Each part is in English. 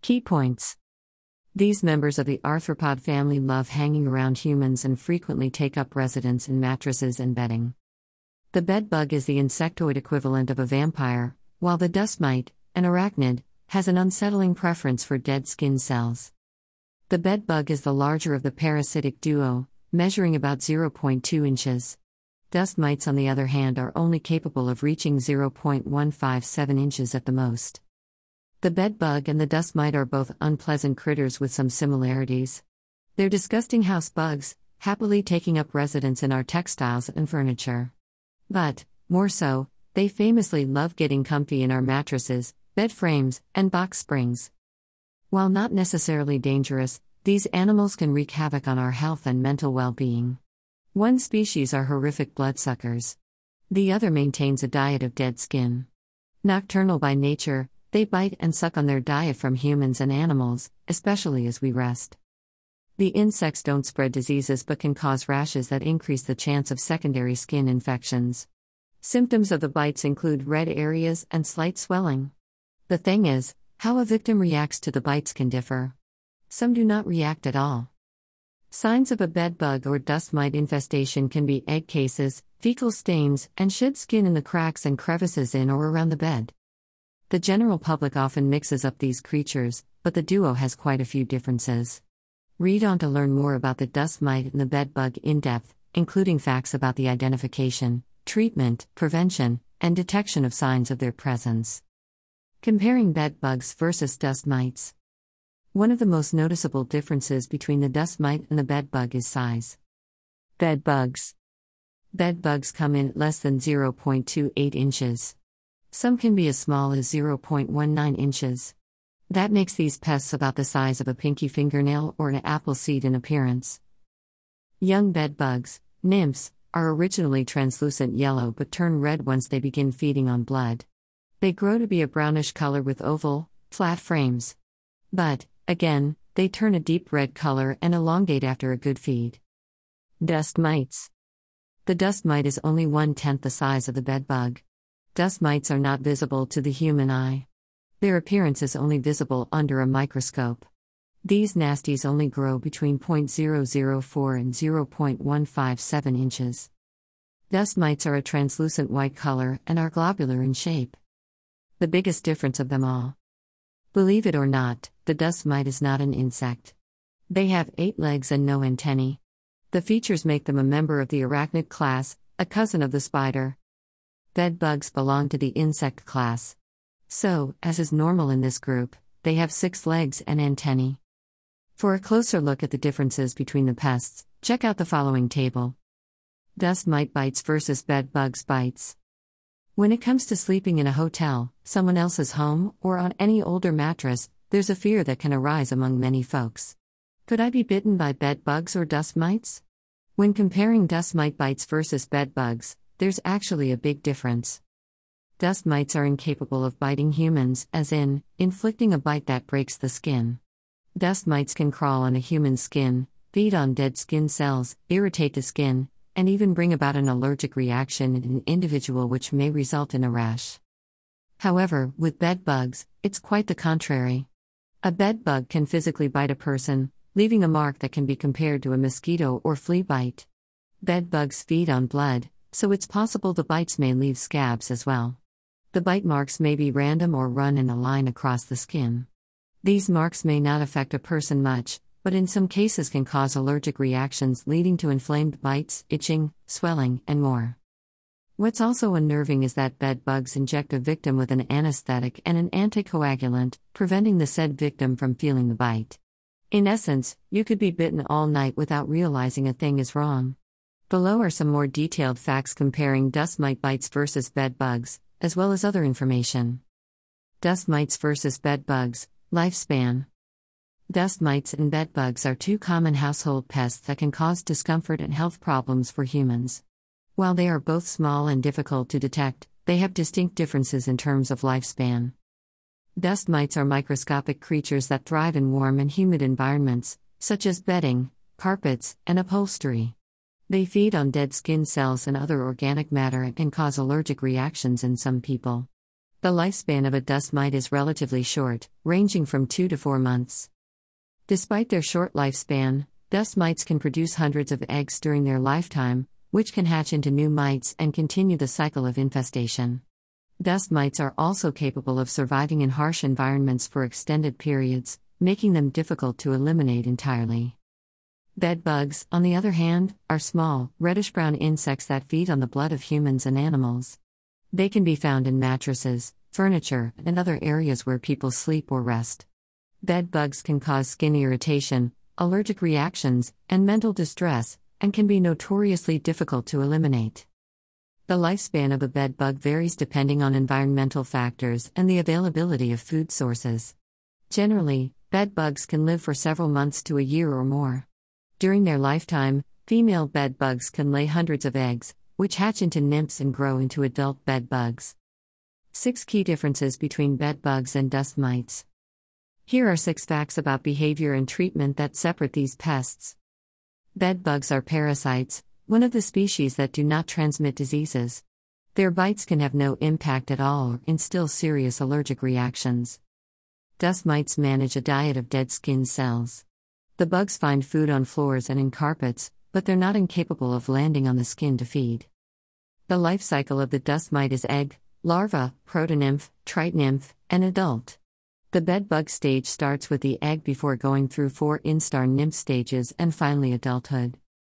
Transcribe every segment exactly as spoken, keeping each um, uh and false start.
Key points. These members of the arthropod family love hanging around humans and frequently take up residence in mattresses and bedding. The bedbug is the insectoid equivalent of a vampire, while the dust mite, an arachnid, has an unsettling preference for dead skin cells. The bedbug is the larger of the parasitic duo, measuring about zero point two inches. Dust mites, on the other hand, are only capable of reaching zero point one five seven inches at the most. The bedbug and the dust mite are both unpleasant critters with some similarities. They're disgusting house bugs, happily taking up residence in our textiles and furniture. But, more so, they famously love getting comfy in our mattresses, bed frames, and box springs. While not necessarily dangerous, these animals can wreak havoc on our health and mental well-being. One species are horrific bloodsuckers. The other maintains a diet of dead skin. Nocturnal by nature, they bite and suck on their diet from humans and animals, especially as we rest. The insects don't spread diseases but can cause rashes that increase the chance of secondary skin infections. Symptoms of the bites include red areas and slight swelling. The thing is, how a victim reacts to the bites can differ. Some do not react at all. Signs of a bedbug or dust mite infestation can be egg cases, fecal stains, and shed skin in the cracks and crevices in or around the bed. The general public often mixes up these creatures, but the duo has quite a few differences. Read on to learn more about the dust mite and the bedbug in depth, including facts about the identification, treatment, prevention, and detection of signs of their presence. Comparing bedbugs versus dust mites. One of the most noticeable differences between the dust mite and the bedbug is size. Bedbugs. Bedbugs come in at less than zero point two eight inches. Some can be as small as zero point one nine inches. That makes these pests about the size of a pinky fingernail or an apple seed in appearance. Young bedbugs, nymphs, are originally translucent yellow but turn red once they begin feeding on blood. They grow to be a brownish color with oval, flat frames. But, again, they turn a deep red color and elongate after a good feed. Dust mites. The dust mite is only one-tenth the size of the bedbug. Dust mites are not visible to the human eye. Their appearance is only visible under a microscope. These nasties only grow between zero point zero zero four and zero point one five seven inches. Dust mites are a translucent white color and are globular in shape. The biggest difference of them all. Believe it or not, the dust mite is not an insect. They have eight legs and no antennae. The features make them a member of the arachnid class, a cousin of the spider. Bedbugs belong to the insect class. So, as is normal in this group, they have six legs and antennae. For a closer look at the differences between the pests, check out the following table. Dust mite bites versus bedbugs bites. When it comes to sleeping in a hotel, someone else's home, or on any older mattress, there's a fear that can arise among many folks. Could I be bitten by bedbugs or dust mites? When comparing dust mite bites versus bedbugs, there's actually a big difference. Dust mites are incapable of biting humans, as in, inflicting a bite that breaks the skin. Dust mites can crawl on a human's skin, feed on dead skin cells, irritate the skin, and even bring about an allergic reaction in an individual which may result in a rash. However, with bedbugs, it's quite the contrary. A bedbug can physically bite a person, leaving a mark that can be compared to a mosquito or flea bite. Bedbugs feed on blood, so it's possible the bites may leave scabs as well. The bite marks may be random or run in a line across the skin. These marks may not affect a person much, but in some cases can cause allergic reactions leading to inflamed bites, itching, swelling, and more. What's also unnerving is that bedbugs inject a victim with an anesthetic and an anticoagulant, preventing the said victim from feeling the bite. In essence, you could be bitten all night without realizing a thing is wrong. Below are some more detailed facts comparing dust mite bites versus bedbugs, as well as other information. Dust mites versus bedbugs, lifespan. Dust mites and bedbugs are two common household pests that can cause discomfort and health problems for humans. While they are both small and difficult to detect, they have distinct differences in terms of lifespan. Dust mites are microscopic creatures that thrive in warm and humid environments, such as bedding, carpets, and upholstery. They feed on dead skin cells and other organic matter and can cause allergic reactions in some people. The lifespan of a dust mite is relatively short, ranging from two to four months. Despite their short lifespan, dust mites can produce hundreds of eggs during their lifetime, which can hatch into new mites and continue the cycle of infestation. Dust mites are also capable of surviving in harsh environments for extended periods, making them difficult to eliminate entirely. Bed bugs, on the other hand, are small, reddish-brown insects that feed on the blood of humans and animals. They can be found in mattresses, furniture, and other areas where people sleep or rest. Bed bugs can cause skin irritation, allergic reactions, and mental distress, and can be notoriously difficult to eliminate. The lifespan of a bed bug varies depending on environmental factors and the availability of food sources. Generally, bed bugs can live for several months to a year or more. During their lifetime, female bed bugs can lay hundreds of eggs, which hatch into nymphs and grow into adult bed bugs. Six key differences between bed bugs and dust mites. Here are six facts about behavior and treatment that separate these pests. Bed bugs are parasites, one of the species that do not transmit diseases. Their bites can have no impact at all or instill serious allergic reactions. Dust mites manage a diet of dead skin cells. The bugs find food on floors and in carpets, but they're not incapable of landing on the skin to feed. The life cycle of the dust mite is egg, larva, protonymph, tritenymph, and adult. The bed bug stage starts with the egg before going through four instar nymph stages and finally adulthood.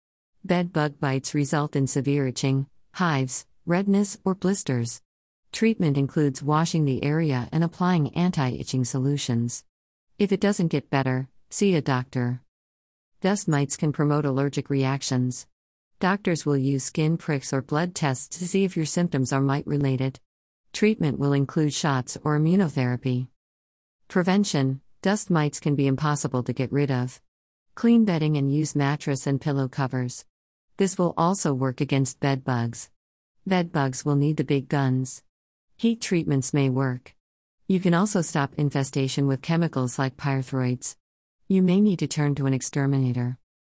Bed bug bites result in severe itching, hives, redness, or blisters. Treatment includes washing the area and applying anti-itching solutions. If it doesn't get better, see a doctor. Dust mites can promote allergic reactions. Doctors will use skin pricks or blood tests to see if your symptoms are mite-related. Treatment will include shots or immunotherapy. Prevention: dust mites can be impossible to get rid of. Clean bedding and use mattress and pillow covers. This will also work against bed bugs. Bed bugs will need the big guns. Heat treatments may work. You can also stop infestation with chemicals like pyrethroids. You may need to turn to an exterminator.